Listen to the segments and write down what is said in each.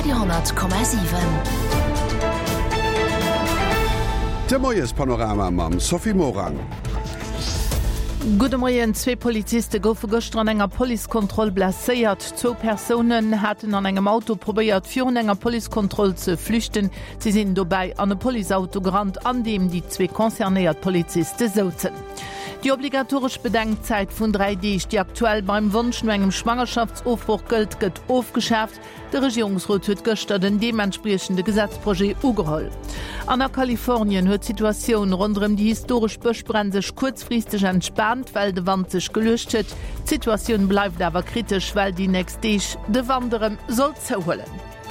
Radio,7. De Moies Panorama mam Sophie Morang. Gute Morgen, 2 Polizisten goufe gestern an enger Polizekontroll blaséiert. 2 Personen hatten an engem Auto probiert, für enger Polizekontroll zu flüchten. Sie sind dabei an e Polizeauto gerannt, an dem die 2 konzerniert Polizisten sollten. Die obligatorische Bedenkzeit von 3D, die aktuell beim Wunsch nur engem Schwangerschaftsaufbruch gilt, wird aufgeschärft. Der Regierungsrat hat gestern den dementsprechende Gesetzprojekt ugeholt. An der Kalifornien hat die Situation rund um die historische Buschbrände sich kurzfristig entspannt, weil die Wand sich gelöscht hat. Die Situation bleibt aber kritisch, weil die nächste de Wanderem soll zuholen.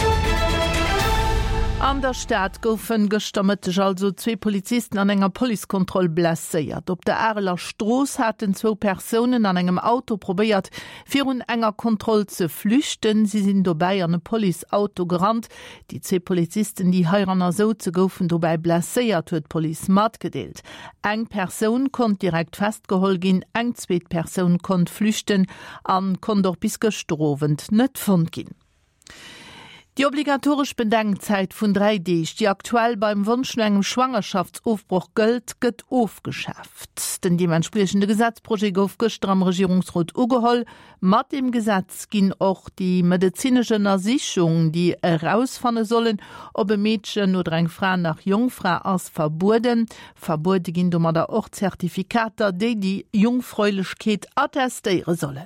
An der Stadt goufen gestammete also 2 Polizisten an enger Polizekontroll blaséiert. Op der Erler Stroß hatten 2 Personen an engem Auto probiert, für enger Kontroll zu flüchten. Sie sind dabei an ein Polizeauto gerannt. Die 2 Polizisten, die heiraner so zu goufen, dabei blaséiert, huet Police mat gedeelt. Eng Person konnte direkt festgeholt gin, eng zweet Person konnte flüchten, an kon doch bis gestrovend net fund gin. Die obligatorische Bedenkzeit von 3D, die aktuell beim Wunsch nach einem Schwangerschaftsaufbruch gilt, wird aufgeschafft. Denn dementsprechende Gesetzprojekt auf gestern am Regierungsrat ugeholt. Mit dem Gesetz gehen auch die medizinischen Ersicherungen, die herausfinden sollen, ob ein Mädchen oder eine Frau nach Jungfrau ist verboten. Verboten gehen da auch Zertifikate, die Jungfräulichkeit attestieren sollen.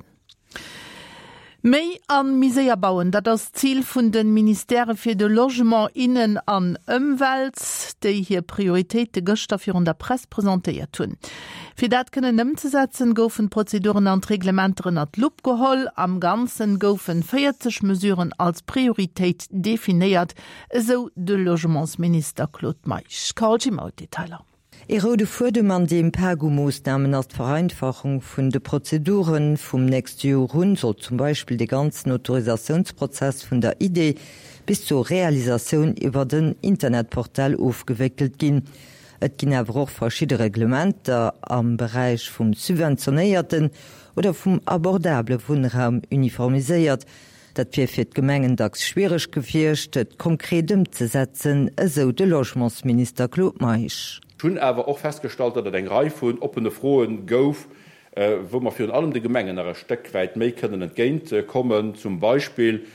Mei an Miséier bauen, dat das Ziel vun den Ministere fir de Logement innen an Umwelt, déi hier Prioritéite Gëster fir an der Presse präsentéiert hunn. Fi dat kënnen ëmzusetzen goufen Prozeduren an Reglementeren at Lupp geholl, am ganzen goufen 40 Mesuren als Prioritéit definiert, eso de Logementsminister Claude Meich. Karl Detailer. Erode fuerdem an dem Pergumoosnamen als Vereinfachung vun de Prozeduren vum nächste Jahr rund soll zum Beispiel de ganzen Autorisationsprozess vun der Idee bis zur Realisation iwwer den Internetportal aufgewickelt gin. Et gin awer auch verschiedene Reglementer am Bereich vum subventionéierten oder vum abordable Wohnraum uniformiséiert. Dat fir fir d'Gemengen dacks schwierig gefircht, et konkret umzusetzen, eso de Logementsminister Claude Meich. Schon aber auch festgestaltet, dass ein Reif von offene Frohen gouf, wo man für allem die Gemengen ein Stück weit mehr können entgegenkommen, zum Beispiel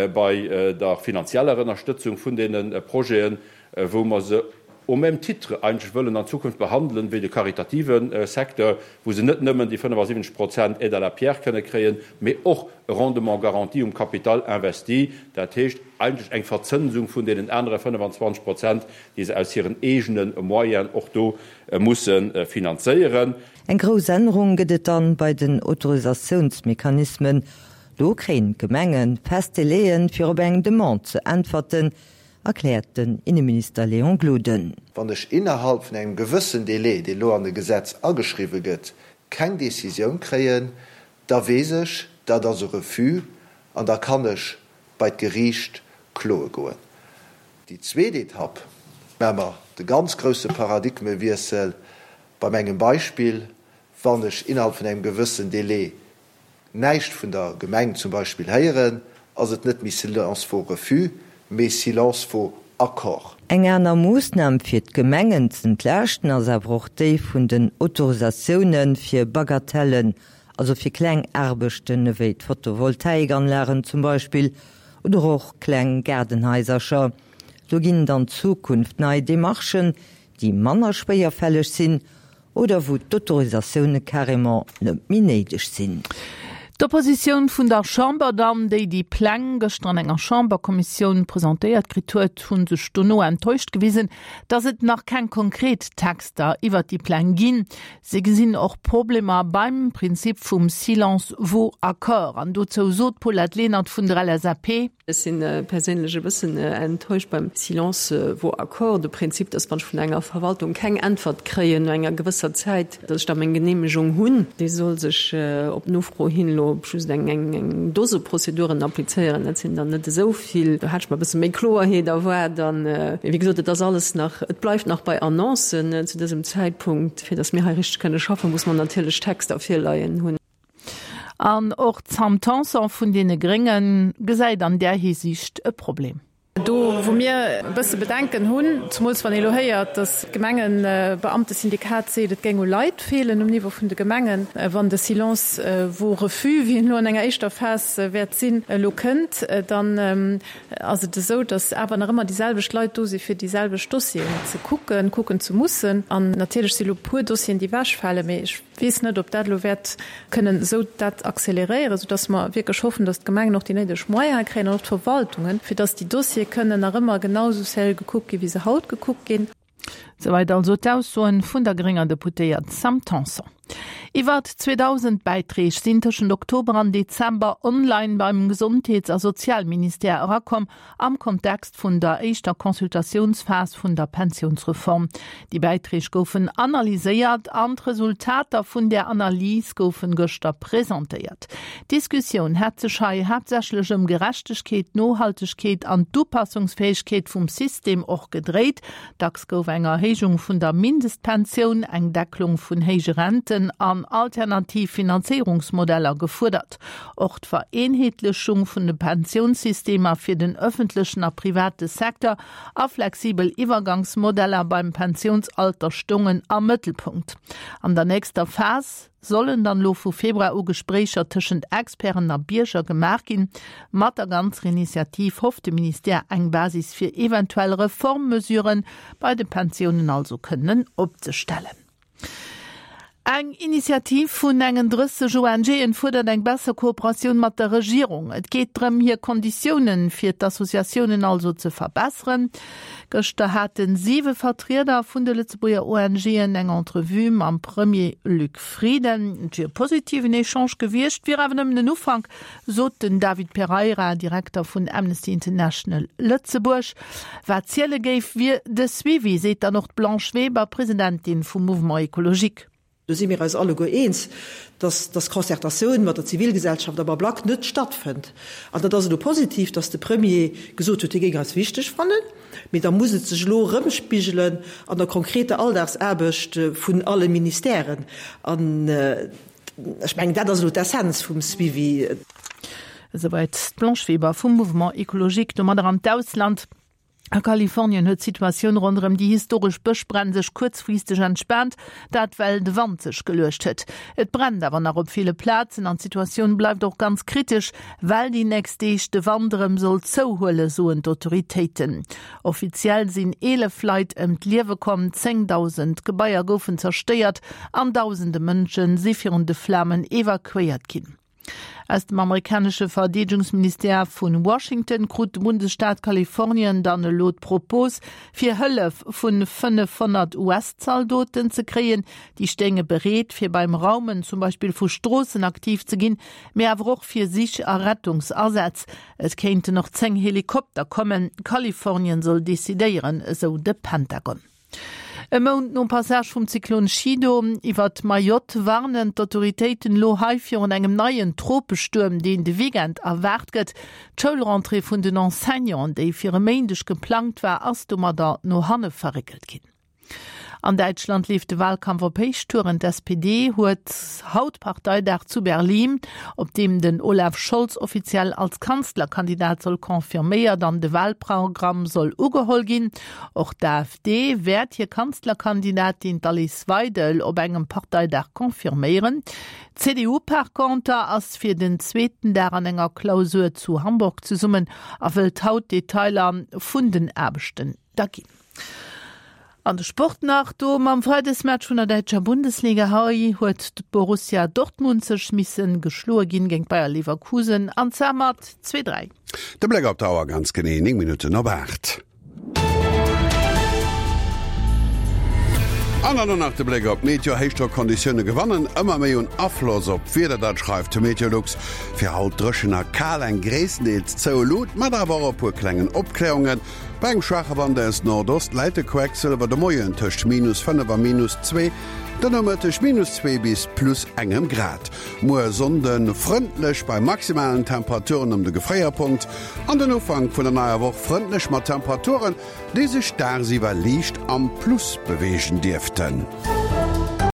bei der finanziellen Unterstützung von den Projekten, wo man sie dem Titel eigentlich wollen in Zukunft behandeln wie den karitativen Sektor, wo sie nicht nur die 75% Aide à la Pierre können kriegen, aber auch Rendementgarantie Kapital investi. Das heißt eigentlich eine Verzinsung von den anderen 25%, die sie aus ihren eigenen Moyen auch da müssen finanzieren. Eine große Änderung geht dann bei den Autorisationsmechanismen. Da kriegen Gemengen feste Lehen für eine Demande zu antworten, erklärt den Innenminister Leon Gluden. Wenn ich innerhalb von einem gewissen Delay, den lo an das Gesetz angeschrieben wird, keine Decision kriegen, da weiß ich, da das ein Refus, und da kann ich bei Gericht klar gehen. Die zweite Etappe, wenn wir den ganz großen Paradigmenwechsel bei meinem Beispiel, wenn ich innerhalb von einem gewissen Delay nicht von der Gemeinde zum Beispiel hören, also nicht mit Silence vor Refus, mais silence vor Akkord. Eng aner Moosnam fir d'Gemengen entlächten as awer déi vun den Autorisationen fir Bagatellen, also fir kleng Erbechten ewéi Photovoltaikanlagen zum Beispiel oder och kleng Gärdenheisercher. So ginn dann Zukunft nei Demarchen, die manner spéierfälleg sinn oder wo d'Autorisationune carrément net minéidech sinn. D'Opposition vun der Chamberdam, déi die Pläne gestern enger Chamberkommission präsentiert krit huet, hunn sech no enttäuscht gewesen, dass et nach kein konkret Texter iwwer die Pläne ginn. Se gesinn auch Probleme beim Prinzip vum Silence vaut accord. An dozo sot Paulette Lehnert vun der LSAP. Es sind persönliche bisschen enttäuscht beim Silence vaut accord. De Prinzip, dass man von enger Verwaltung keine Antwort kreen in einer gewisser Zeit, dass ich da eine Genehmigung hun, die soll sich op Nufro hinlo eng Doseprozeduren applizieren. Das sind dann nicht so viel. Da hat ich mal ein bisschen mehr Klarheit, da war dann, wie gesagt, das alles noch, es bleibt noch bei Annoncen zu diesem Zeitpunkt. Für das wir richtig können schaffen, muss man natürlich Text auf hier leihen hun. An och Zamtanser vun dee Gringen gesäit an der Hinsicht e Problem. wo mir bësse bedenken hunn zumos van Elohéiert, dat Gemengen Beamte Syndikat se, dat geng Leiit fehlen um Niveau vun de Gemengen, wann de Silence wo Refu wie nur enger Eichstoff has wer sinn lo kënnt, dann also de so, dats awer noch immer dieselbe Schleitdose fir dieselbe Stossien ze gucken zu mussen an natürlich silo pur Dossien die Waschfalle méi ich wies net, ob dat lo wert können so dat accelerieren, so dass man wirklich hoffen, dass Gemengen noch die nette Schmeier kräne und Verwaltungen, für dass die Dossier können nach immer genauso sell geguckt wie sie haut geguckt gehen. Soweit also d'Aussoen vun der geringer Deputéiert Sam Tanson. Iwer 2000 Beiträge sind zwischen Oktober an Dezember online beim Gesundheits- und Sozialminister rakom am Kontext vun der eischter Konsultationsphase vun der Pensionsreform. Die Beiträge goufen analysiert an Resultater vun der Analyse goufen gëster präsentiert. Diskussion hat sich hauptsächlich um Gerechtigkeit, Nachhaltigkeit an Dupassungsfähigkeit vom System auch gedreht. Dax gouf eng Erhechung vun der Mindestpension, eng Decklung vun heige Renten an Alternativfinanzierungsmodeller gefordert. Auch die Vereinheitlichung von den Pensionssystemen für den öffentlichen und privaten Sektor auf flexibel Übergangsmodeller beim Pensionsalter stungen am Mittelpunkt. An der nächsten Phase sollen dann lo vu Februar Gesprächer zwischen Experten a Bierger gemerk gin, mat der ganze Initiativ hofft de Minister eng Basis für eventuelle Reformmesuren bei den Pensionen also können opzustellen. Eng Initiativ vun engen 30 ONG fordert eng besser Kooperation mat der Regierung. Et geht darum, hier Konditionen fir d'Assoziationen also zu verbessern. Gestern hatten 7 Vertreter vun der Lützeburger ONG eng Entrevue am Premier Luc Frieden für positiven Echange gewircht. Wir haben den Anfang, so den David Pereira, Direktor von Amnesty International Lützeburg. Was Ziele gäf wir de Suivi, seht da noch Blanche Weber, Präsidentin vom Mouvement Écologique. Da sind wir als alle eins, dass das Konzertation mit der Zivilgesellschaft aber blank nicht stattfindet. Also das ist nur positiv, dass der Premier gesagt hat, die als wichtig fanden. Mit da muss es sich rumspiegeln an der konkrete Alltagsarbeit von allen Ministerien. Und ich meine, das ist nur der Essenz vom Suivi. Soweit Blanche Weber vom Mouvement Écologique, dem anderen Ausland. In Kalifornien huet Situation rund die historisch Bëschbränn sech kurzfristig entspannt, dat weil de Wand sech gelöscht huet. Et brennt aber noch op viele Plätzen an Situation bleibt auch ganz kritisch, weil die nächste Wanderem soll zouhole soen d'Autoritäten. Offiziell sind 11 Leute Liewe kommen, 10.000 Gebäier goufen zersteiert, an tausende Menschen sie führen de Flammen evakuiert kin. Aus dem amerikanischen Verteidigungsminister von Washington krut Bundesstaat Kalifornien dann Lot Propos für Hölle von 500 US-Soldaten zu kriegen, die stänge berät für beim Raumen zum Beispiel für Straßen aktiv zu gehen, mehr aber auch für sich Rettungsersatz. Es könnte noch 10 Helikopter kommen. Kalifornien soll dezidieren, so der Pentagon. E Mount no Passage vum Zyklon Chido iwwer Mayotte warnen d'Autoritéiten lo haifir an engem neien Tropesturm, den de Weekend erwart gëtt. D'Schulrentrée vun den Enseignants, déi fir méindech geplant war, ass dummer da no hanne verrickelt ginn. An Deutschland lief de Wahlkampf op Peichtouren d'SPD huet Hautpartei der zu Berlin, op dem den Olaf Scholz offiziell als Kanzlerkandidat soll konfirméiert, dann de Wahlprogramm soll ugehol gin. Och der AfD werd hier Kanzlerkandidatin Alice Weidel op engem Parteidach konfirmieren. CDU per Konter ass fir den Zweeten der an enger Klausur zu Hamburg zu summen, a wëlt haut Detailer vun den Erbechten dagin. An der Sportnacht am Freitagsmatch von der Deutscher Bundesliga huet Borussia Dortmund zerschmissen, geschlagen gegen Bayer Leverkusen an Zermatt 2-3. Der Blick auf Dauer ganz genau 9 Minuten noch 8. An nach de Blick op Meteorhéichterkonditionne gewannen, ëmmer méi un Aflos op Vider dat schreift de Meteorlux fir haut drëschener Kal en Gräesneet Zoolot, mat awer op pu klengen Opkleungen. Beim Schwachewande es Nordost leite Quecksel wer de Moien tëcht -5 war -2, dann ëmmertech -2 bis plus engem Grad. Moer sonden frontlech bei maximalen Temperaturen um de Gefréierpunkt, an den Ufang vun der naier Woch frontlech mat Temperaturen, déi sech starsiwer liicht am Plus bewegen dürften.